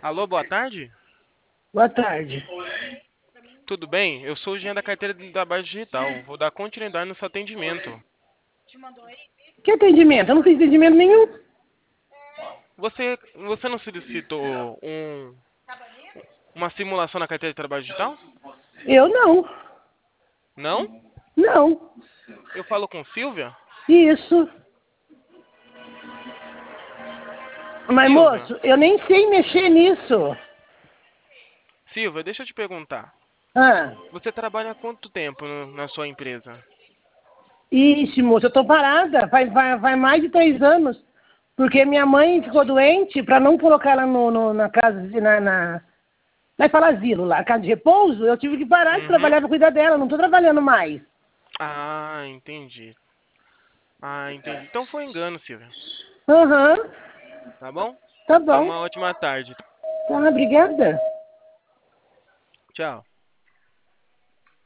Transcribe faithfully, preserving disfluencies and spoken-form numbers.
Alô, boa tarde? Boa tarde. Tudo bem? Eu sou o Jean da carteira do trabalho digital. Vou dar continuidade no seu atendimento. Que atendimento? Eu não fiz atendimento nenhum. Você, você não solicitou um, uma simulação na carteira de trabalho digital? Eu não. Não? Não. Eu falo com Silvia? Isso. Mas, Silvia, moço, eu nem sei mexer nisso. Silvia, deixa eu te perguntar. Ah. Você trabalha há quanto tempo no- na sua empresa? Ixi, moço, eu tô parada. Vai, vai, vai mais de três anos. Porque minha mãe ficou doente, para não colocar ela no, no- na casa, na, na, vai falar asilo lá, casa de repouso, eu tive que parar de Uhum. trabalhar para cuidar dela. Não tô trabalhando mais. Ah, entendi. Ah, entendi. Então foi engano, Silvia. Aham. Tá bom? Tá Tenha bom. uma ótima tarde. Tá, obrigada. Tchau.